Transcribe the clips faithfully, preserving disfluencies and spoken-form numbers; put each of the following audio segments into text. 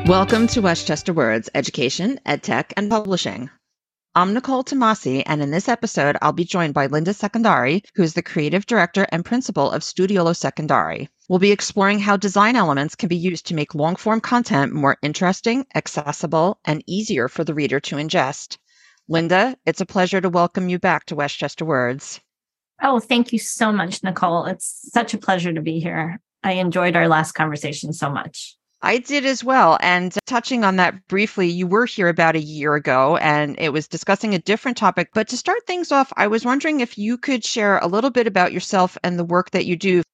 Welcome to Westchester Words, Education, EdTech, and Publishing. I'm Nicole Tomasi, and in this episode, I'll be joined by Linda Secondari, who is the Creative Director and Principal of Studiolo Secondari. We'll be exploring how design elements can be used to make long-form content more interesting, accessible, and easier for the reader to ingest. Linda, it's a pleasure to welcome you back to Westchester Words. Oh, thank you so much, Nicole. It's such a pleasure to be here. I enjoyed our last conversation so much. I did as well. And touching on that briefly, you were here about a year ago and it was discussing a different topic. But to start things off, I was wondering if you could share a little bit about yourself and the work that you do.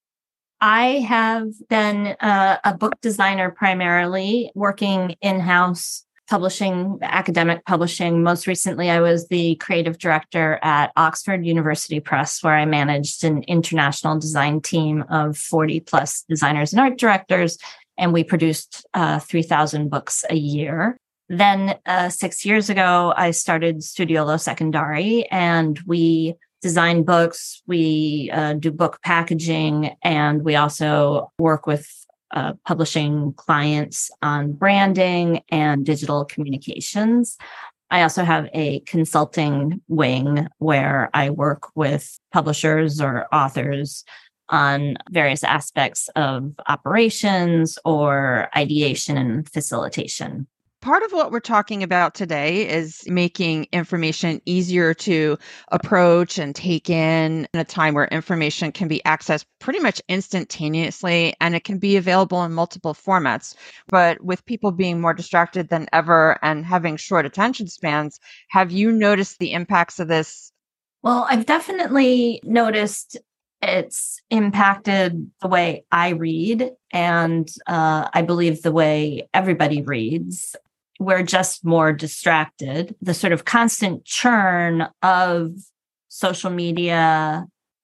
I have been uh, a book designer primarily, working in-house, publishing, academic publishing. Most recently, I was the creative director at Oxford University Press, where I managed an international design team of forty plus designers and art directors. And we produced uh, three thousand books a year. Then uh, six years ago, I started Studiolo Secondari, and we design books, we uh, do book packaging, and we also work with uh, publishing clients on branding and digital communications. I also have a consulting wing where I work with publishers or authors on various aspects of operations or ideation and facilitation. Part of what we're talking about today is making information easier to approach and take in in a time where information can be accessed pretty much instantaneously, and it can be available in multiple formats. But with people being more distracted than ever and having short attention spans, have you noticed the impacts of this? Well, I've definitely noticed it's impacted the way I read, and uh, I believe the way everybody reads. We're just more distracted. The sort of constant churn of social media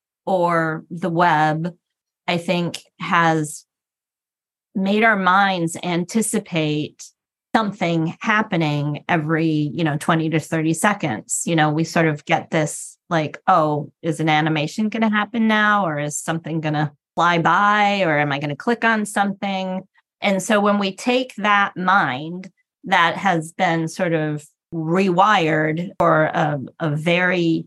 or the web, I think, has made our minds anticipate something happening every, you know, twenty to thirty seconds. You know, we sort of get this like, oh, is an animation going to happen now? Or is something going to fly by? Or am I going to click on something? And so when we take that mind that has been sort of rewired for a, a very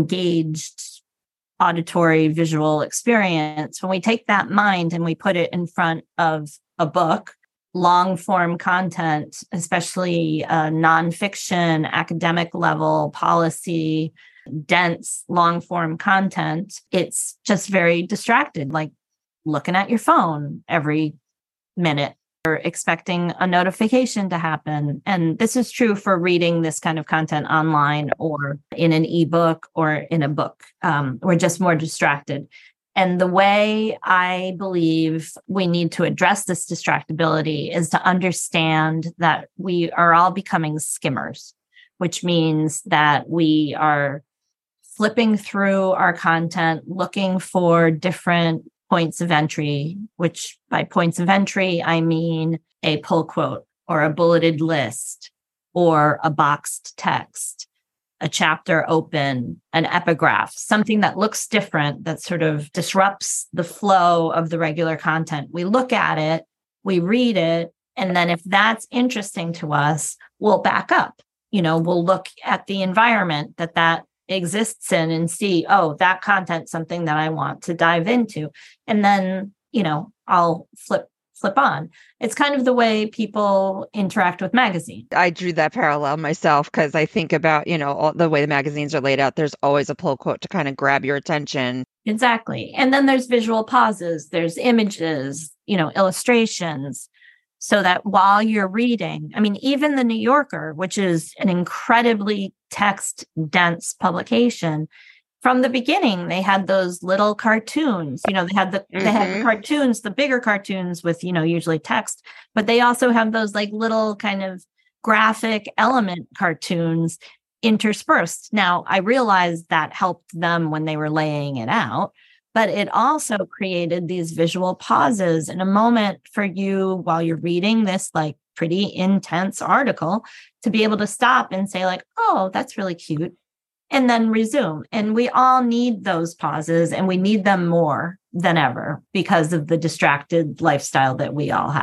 engaged auditory visual experience, when we take that mind and we put it in front of a book, long form content, especially uh, nonfiction, academic level, policy, dense, long form content, it's just very distracted, like looking at your phone every minute or expecting a notification to happen. And this is true for reading this kind of content online or in an ebook or in a book. Um, we're just more distracted. And the way I believe we need to address this distractibility is to understand that we are all becoming skimmers, which means that we are flipping through our content, looking for different points of entry, which by points of entry, I mean a pull quote or a bulleted list or a boxed text, a chapter open, an epigraph, something that looks different, that sort of disrupts the flow of the regular content. We look at it, we read it, and then if that's interesting to us, we'll back up. You know, we'll look at the environment that that exists in and see, oh, that content's something that I want to dive into. And then, you know, I'll flip flip on. It's kind of the way people interact with magazines. I drew that parallel myself because I think about, you know, all the way the magazines are laid out, there's always a pull quote to kind of grab your attention. Exactly. And then there's visual pauses, there's images, you know, illustrations, so that while you're reading, I mean, even the New Yorker, which is an incredibly text dense publication, from the beginning, they had those little cartoons, you know, they had the, mm-hmm. they had the cartoons, the bigger cartoons with, you know, usually text, but they also have those like little kind of graphic element cartoons interspersed. Now, I realized that helped them when they were laying it out, but it also created these visual pauses and a moment for you while you're reading this like pretty intense article to be able to stop and say like, oh, that's really cute, and then resume. And we all need those pauses, and we need them more than ever because of the distracted lifestyle that we all have.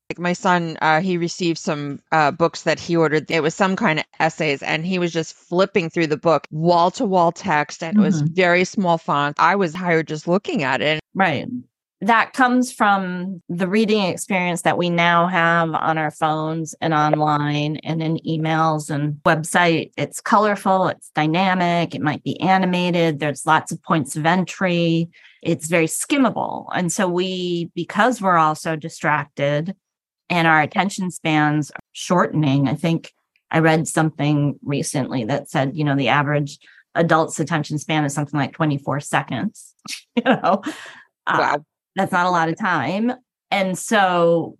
Like my son, uh, he received some uh, books that he ordered. It was some kind of essays, and he was just flipping through the book, wall to wall text, and it was Mhm. very small font. I was tired just looking at it. Right. That comes from the reading experience that we now have on our phones and online and in emails and website. It's colorful, it's dynamic, it might be animated, there's lots of points of entry, it's very skimmable. And so we, because we're all so distracted and our attention spans are shortening, I think I read something recently that said, you know, the average adult's attention span is something like twenty-four seconds, you know. Uh, Wow. That's not a lot of time. And so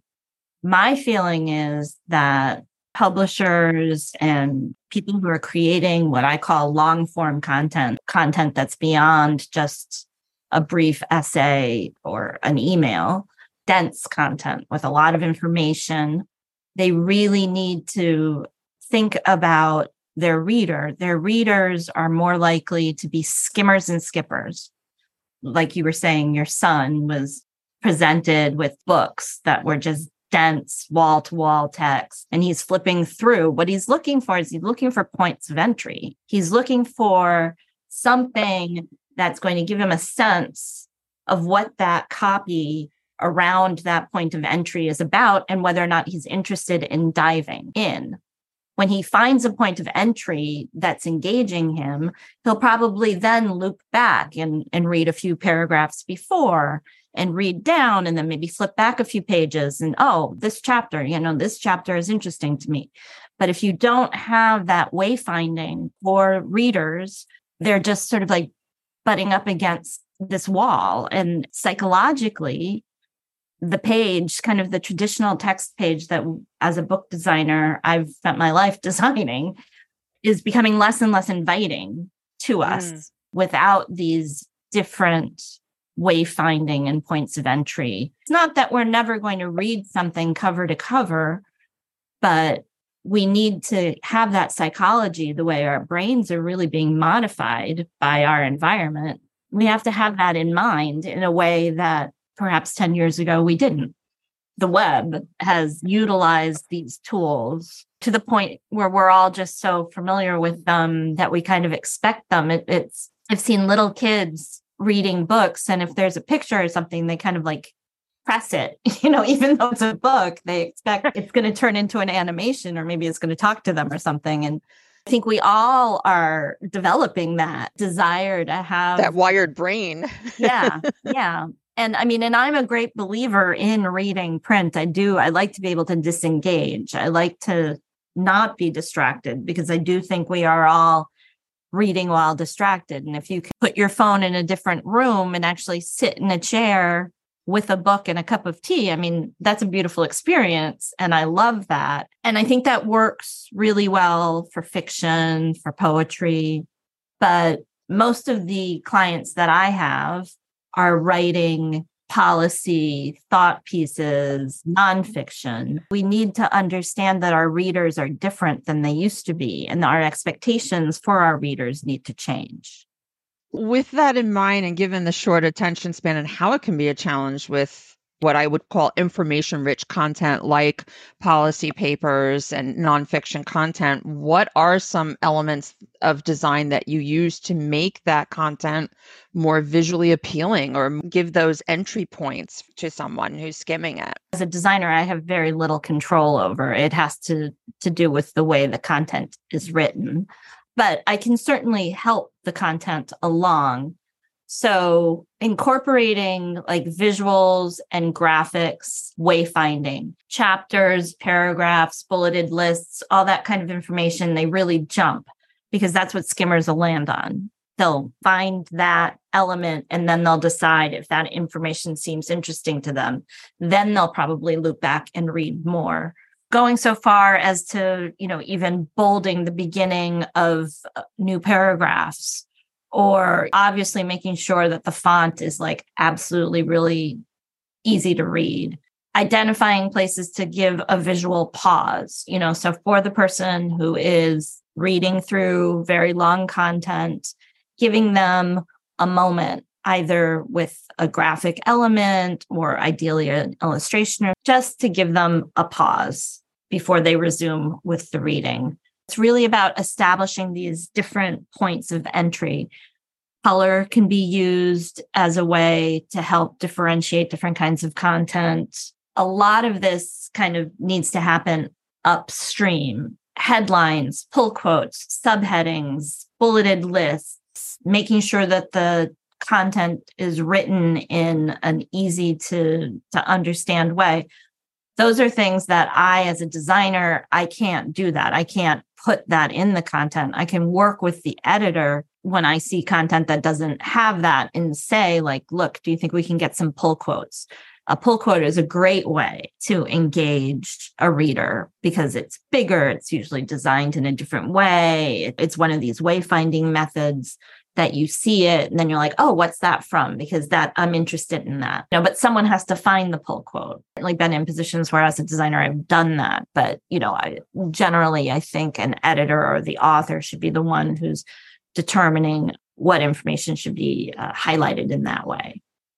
my feeling is that publishers and people who are creating what I call long form content, content that's beyond just a brief essay or an email, dense content with a lot of information, they really need to think about their reader. Their readers are more likely to be skimmers and skippers. Like you were saying, your son was presented with books that were just dense wall to wall text, and he's flipping through. What he's looking for is he's looking for points of entry. He's looking for something that's going to give him a sense of what that copy around that point of entry is about and whether or not he's interested in diving in. When he finds a point of entry that's engaging him, he'll probably then loop back and, and read a few paragraphs before and read down and then maybe flip back a few pages and, oh, this chapter, you know, this chapter is interesting to me. But if you don't have that wayfinding for readers, they're just sort of like butting up against this wall. And psychologically, the page, kind of the traditional text page that as a book designer, I've spent my life designing, is becoming less and less inviting to us mm. without these different wayfinding and points of entry. It's not that we're never going to read something cover to cover, but we need to have that psychology, the way our brains are really being modified by our environment. We have to have that in mind in a way that perhaps ten years ago, we didn't. The web has utilized these tools to the point where we're all just so familiar with them that we kind of expect them. It, it's I've seen little kids reading books, and if there's a picture or something, they kind of like press it, you know, even though it's a book, they expect it's going to turn into an animation or maybe it's going to talk to them or something. And I think we all are developing that desire to have that wired brain. yeah, yeah. And I mean, and I'm a great believer in reading print. I do. I like to be able to disengage. I like to not be distracted because I do think we are all reading while distracted. And if you can put your phone in a different room and actually sit in a chair with a book and a cup of tea, I mean, that's a beautiful experience. And I love that. And I think that works really well for fiction, for poetry. But most of the clients that I have are writing policy, thought pieces, nonfiction. We need to understand that our readers are different than they used to be, and our expectations for our readers need to change. With that in mind, and given the short attention span and how it can be a challenge with what I would call information-rich content like policy papers and nonfiction content, what are some elements of design that you use to make that content more visually appealing or give those entry points to someone who's skimming it? As a designer, I have very little control over it. It has to, to do with the way the content is written. But I can certainly help the content along. So incorporating like visuals and graphics, wayfinding, chapters, paragraphs, bulleted lists, all that kind of information, they really jump because that's what skimmers will land on. They'll find that element and then they'll decide if that information seems interesting to them. Then they'll probably loop back and read more. Going so far as to, you know, even bolding the beginning of new paragraphs, or obviously making sure that the font is like absolutely really easy to read. Identifying places to give a visual pause, you know, so for the person who is reading through very long content, giving them a moment either with a graphic element or ideally an illustration, or just to give them a pause before they resume with the reading. It's really about establishing these different points of entry. Color can be used as a way to help differentiate different kinds of content. A lot of this kind of needs to happen upstream. Headlines, pull quotes, subheadings, bulleted lists, making sure that the content is written in an easy to, to understand way. Those are things that I, as a designer, I can't do that. I can't put that in the content. I can work with the editor when I see content that doesn't have that and say, like, look, do you think we can get some pull quotes? A pull quote is a great way to engage a reader because it's bigger. It's usually designed in a different way. It's one of these wayfinding methods that you see it and then you're like, oh, what's that from? Because that I'm interested in that. You know, but someone has to find the pull quote. I've like been in positions where as a designer, I've done that. But, you know, I generally, I think an editor or the author should be the one who's determining what information should be uh, highlighted in that way.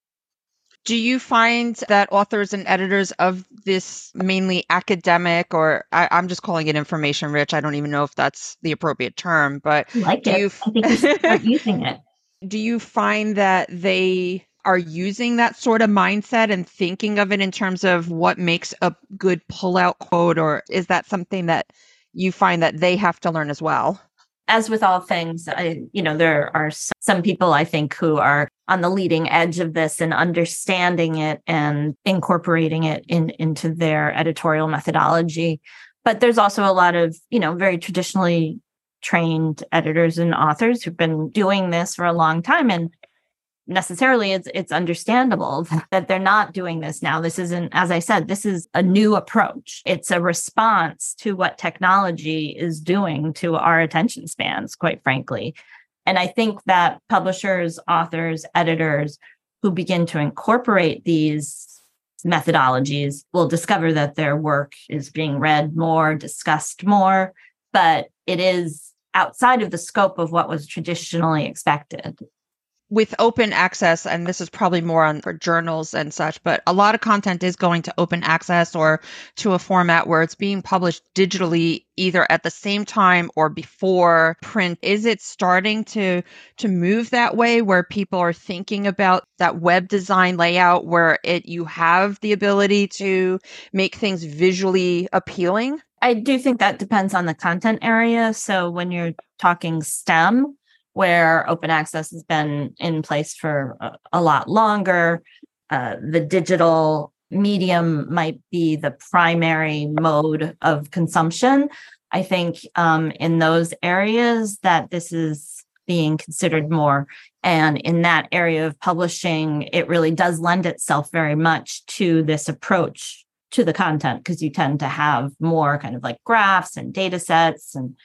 Do you find that authors and editors of this mainly academic, or I, I'm just calling it information rich, I don't even know if that's the appropriate term, but I like do it. you, I think you should start using it. Do you find that they are using that sort of mindset and thinking of it in terms of what makes a good pull-out quote, or is that something that you find that they have to learn as well? As with all things, I, you know, there are some people I think who are on the leading edge of this and understanding it and incorporating it in, into their editorial methodology. But there's also a lot of, you know, very traditionally trained editors and authors who've been doing this for a long time. And necessarily it's it's understandable that they're not doing this now. This isn't, as I said, this is a new approach. It's a response to what technology is doing to our attention spans, quite frankly. And I think that publishers, authors, editors who begin to incorporate these methodologies will discover that their work is being read more, discussed more, but it is outside of the scope of what was traditionally expected. With open access, and this is probably more on for journals and such, but a lot of content is going to open access or to a format where it's being published digitally either at the same time or before print. Is it starting to to move that way where people are thinking about that web design layout where it you have the ability to make things visually appealing? I do think that depends on the content area. So when you're talking STEM, where open access has been in place for a, a lot longer, uh, the digital medium might be the primary mode of consumption. I think um, in those areas that this is being considered more. And in that area of publishing, it really does lend itself very much to this approach to the content, because you tend to have more kind of like graphs and data sets and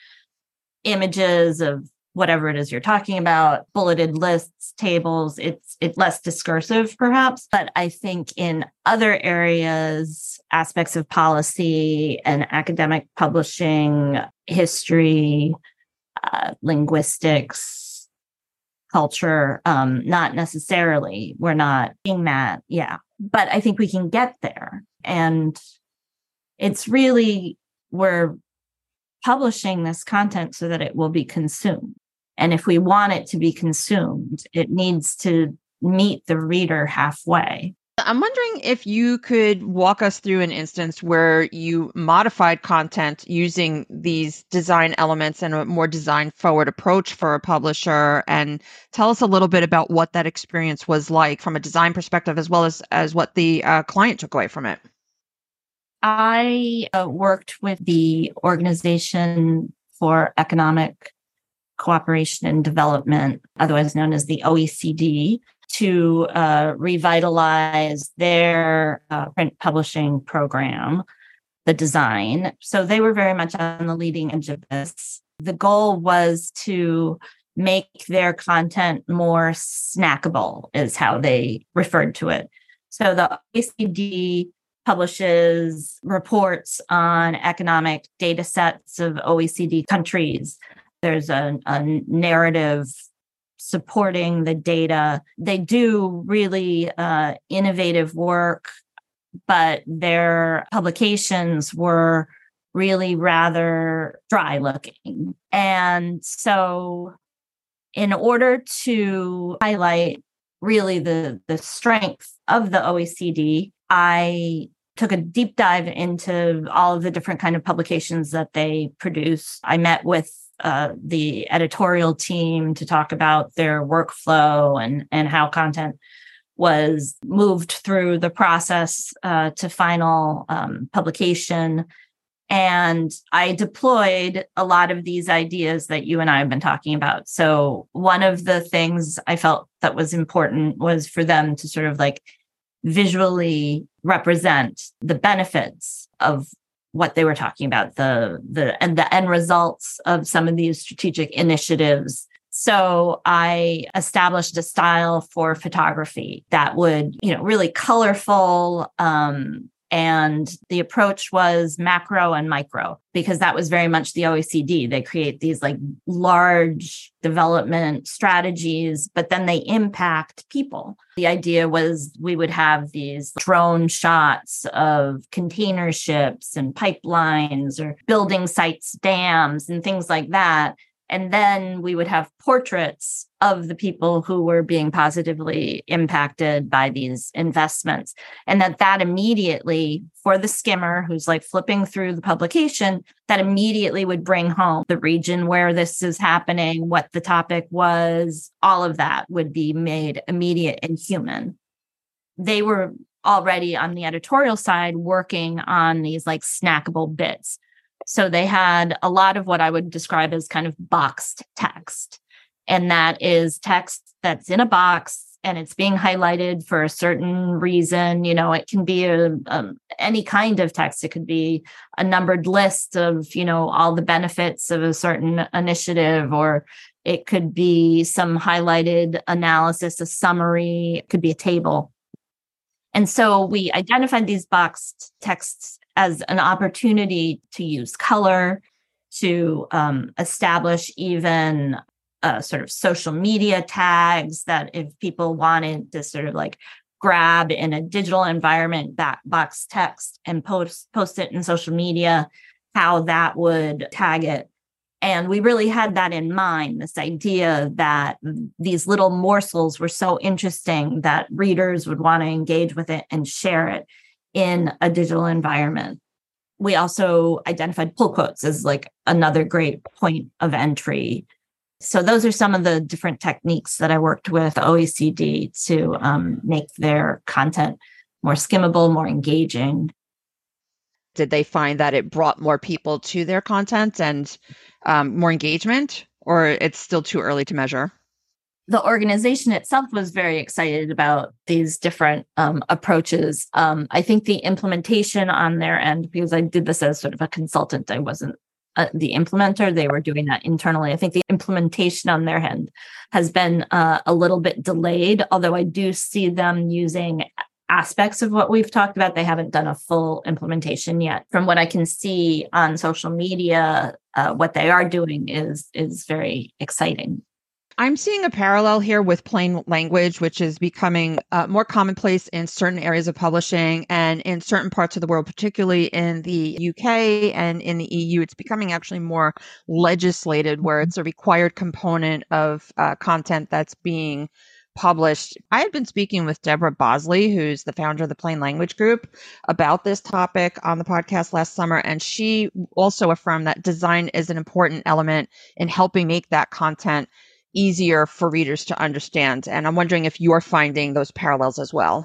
images of whatever it is you're talking about, bulleted lists, tables. It's it's less discursive, perhaps. But I think in other areas, aspects of policy and academic publishing, history, uh, linguistics, culture, um, not necessarily. We're not seeing that. Yeah. But I think we can get there. And it's really, we're publishing this content so that it will be consumed. And if we want it to be consumed, it needs to meet the reader halfway. I'm wondering if you could walk us through an instance where you modified content using these design elements and a more design forward approach for a publisher, and tell us a little bit about what that experience was like from a design perspective, as well as, as what the uh, client took away from it. I uh, worked with the Organization for Economic Cooperation and Development, otherwise known as the O E C D, to uh, revitalize their uh, print publishing program, the design. So they were very much on the leading edge of this. The goal was to make their content more snackable, is how they referred to it. So the O E C D publishes reports on economic data sets of O E C D countries. There's a, a narrative supporting the data. They do really uh, innovative work, but their publications were really rather dry looking. And so in order to highlight really the, the strength of the O E C D, I took a deep dive into all of the different kind of publications that they produce. I met with uh, the editorial team to talk about their workflow and, and how content was moved through the process uh, to final um, publication. And I deployed a lot of these ideas that you and I have been talking about. So one of the things I felt that was important was for them to sort of like visually represent the benefits of what they were talking about, the the and the end results of some of these strategic initiatives. So I established a style for photography that would, you know, really colorful. Um, and the approach was macro and micro, because that was very much the O E C D. They create these like large development strategies, but then they impact people. The idea was we would have these drone shots of container ships and pipelines or building sites, dams, and things like that. And then we would have portraits of the people who were being positively impacted by these investments. And that that immediately, for the skimmer who's like flipping through the publication, that immediately would bring home the region where this is happening, what the topic was, all of that would be made immediate and human. They were already on the editorial side working on these like snackable bits. So they had a lot of what I would describe as kind of boxed text. And that is text that's in a box and it's being highlighted for a certain reason. You know, it can be a, um, any kind of text. It could be a numbered list of, you know, all the benefits of a certain initiative, or it could be some highlighted analysis, a summary, it could be a table. And so we identified these boxed texts as an opportunity to use color, to um, establish even uh, sort of social media tags that if people wanted to sort of like grab in a digital environment that box text and post post it in social media, how that would tag it. And we really had that in mind, this idea that these little morsels were so interesting that readers would want to engage with it and share it in a digital environment. We also identified pull quotes as like another great point of entry. So those are some of the different techniques that I worked with O E C D to um, make their content more skimmable, more engaging. Did they find that it brought more people to their content and um, more engagement, or it's still too early to measure? The organization itself was very excited about these different um, approaches. Um, I think the implementation on their end, because I did this as sort of a consultant, I wasn't uh, the implementer. They were doing that internally. I think the implementation on their end has been uh, a little bit delayed, although I do see them using aspects of what we've talked about. They haven't done a full implementation yet. From what I can see on social media, uh, what they are doing is is very exciting. I'm seeing a parallel here with plain language, which is becoming uh, more commonplace in certain areas of publishing and in certain parts of the world, particularly in the U K and in the E U. It's becoming actually more legislated, where it's a required component of uh, content that's being published. I had been speaking with Deborah Bosley, who's the founder of the Plain Language Group, about this topic on the podcast last summer. And she also affirmed that design is an important element in helping make that content easier for readers to understand. And I'm wondering if you're finding those parallels as well.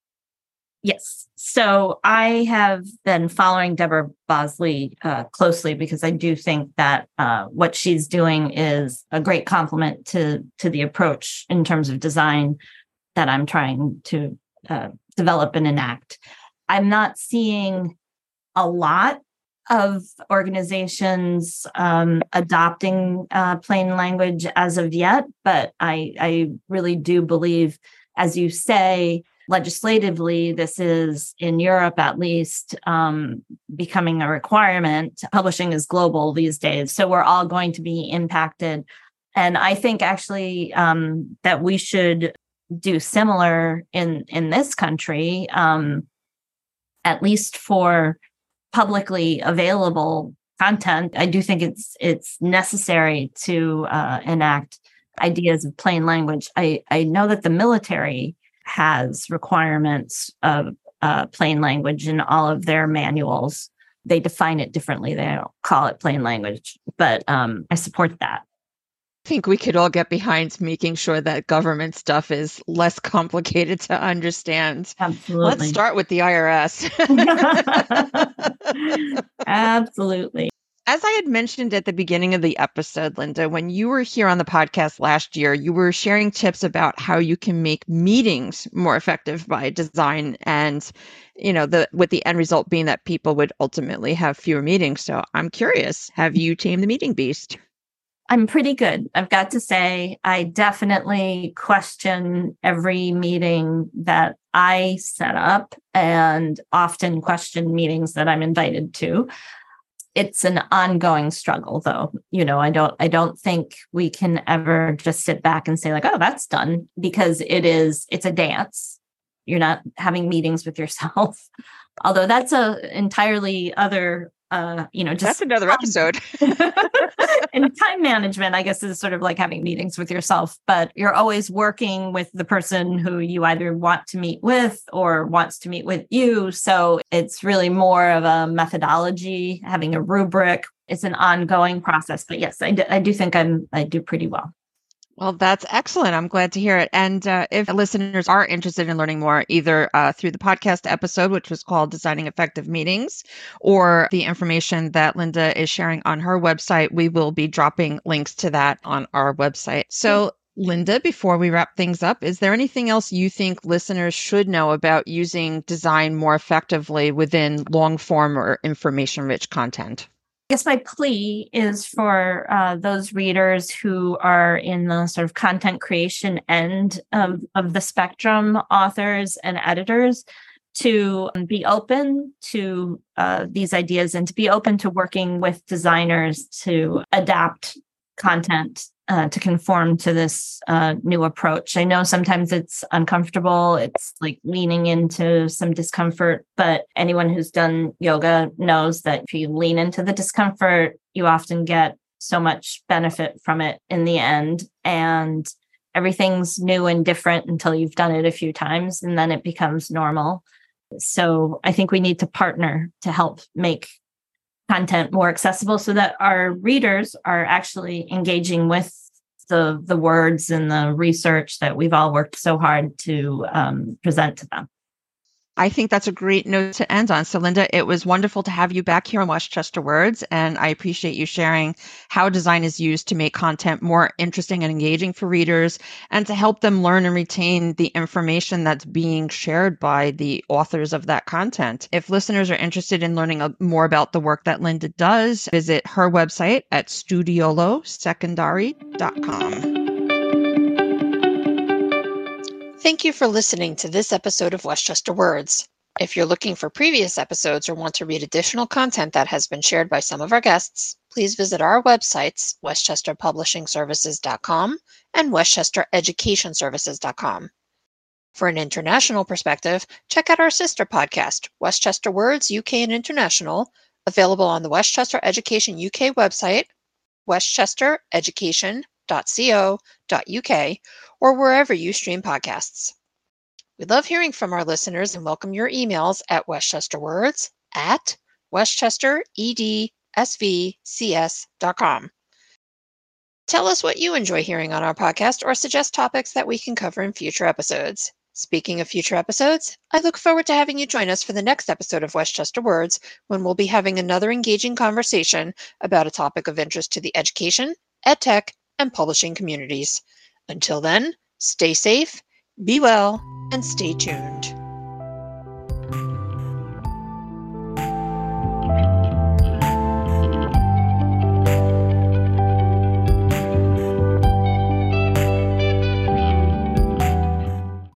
Yes. So I have been following Deborah Bosley uh, closely because I do think that uh, what she's doing is a great complement to, to the approach in terms of design that I'm trying to uh, develop and enact. I'm not seeing a lot of organizations um, adopting uh, plain language as of yet, but I, I really do believe, as you say, legislatively, this is, in Europe at least, um, becoming a requirement. Publishing is global these days, so we're all going to be impacted. And I think actually um, that we should do similar in, in this country, um, at least for publicly available content. I do think it's it's necessary to uh, enact ideas of plain language. I, I know that the military has requirements of uh, plain language in all of their manuals. They define it differently. They don't call it plain language, but um, I support that. I think we could all get behind making sure that government stuff is less complicated to understand. Absolutely. Let's start with the I R S. Absolutely. As I had mentioned at the beginning of the episode, Linda, when you were here on the podcast last year, you were sharing tips about how you can make meetings more effective by design, and, you know, the with the end result being that people would ultimately have fewer meetings. So I'm curious, have you tamed the meeting beast? I'm pretty good. I've got to say, I definitely question every meeting that I set up, and often question meetings that I'm invited to. It's an ongoing struggle, though. You know, I don't I don't think we can ever just sit back and say like, oh, that's done, because it is, it's a dance. You're not having meetings with yourself. Although that's a entirely other uh, you know, just that's another episode. And time management, I guess, is sort of like having meetings with yourself, but you're always working with the person who you either want to meet with or wants to meet with you. So it's really more of a methodology, having a rubric. It's an ongoing process. But yes, I do, I do think I'm, I do pretty well. Well, that's excellent. I'm glad to hear it. And uh, if listeners are interested in learning more, either uh, through the podcast episode, which was called Designing Effective Meetings, or the information that Linda is sharing on her website, we will be dropping links to that on our website. So, Linda, before we wrap things up, is there anything else you think listeners should know about using design more effectively within long form or information rich content? I guess my plea is for uh, those readers who are in the sort of content creation end of, of the spectrum, authors and editors, to be open to uh, these ideas and to be open to working with designers to adapt content uh, to conform to this uh, new approach. I know sometimes it's uncomfortable. It's like leaning into some discomfort, but anyone who's done yoga knows that if you lean into the discomfort, you often get so much benefit from it in the end. And everything's new and different until you've done it a few times, and then it becomes normal. So I think we need to partner to help make content more accessible so that our readers are actually engaging with the, the words and the research that we've all worked so hard to um, present to them. I think that's a great note to end on. So, Linda, it was wonderful to have you back here on Westchester Words, and I appreciate you sharing how design is used to make content more interesting and engaging for readers, and to help them learn and retain the information that's being shared by the authors of that content. If listeners are interested in learning more about the work that Linda does, visit her website at studiolo secondary dot com. Thank you for listening to this episode of Westchester Words. If you're looking for previous episodes or want to read additional content that has been shared by some of our guests, please visit our websites, westchester publishing services dot com and westchester education services dot com. For an international perspective, check out our sister podcast, Westchester Words U K and International, available on the Westchester Education U K website, westchester education dot co dot uk, or wherever you stream podcasts. We love hearing from our listeners and welcome your emails at westchesterwords at westchester e d s v c s dot com. Tell us what you enjoy hearing on our podcast or suggest topics that we can cover in future episodes. Speaking of future episodes, I look forward to having you join us for the next episode of Westchester Words, when we'll be having another engaging conversation about a topic of interest to the education, edtech, and publishing communities. Until then, stay safe, be well, and stay tuned.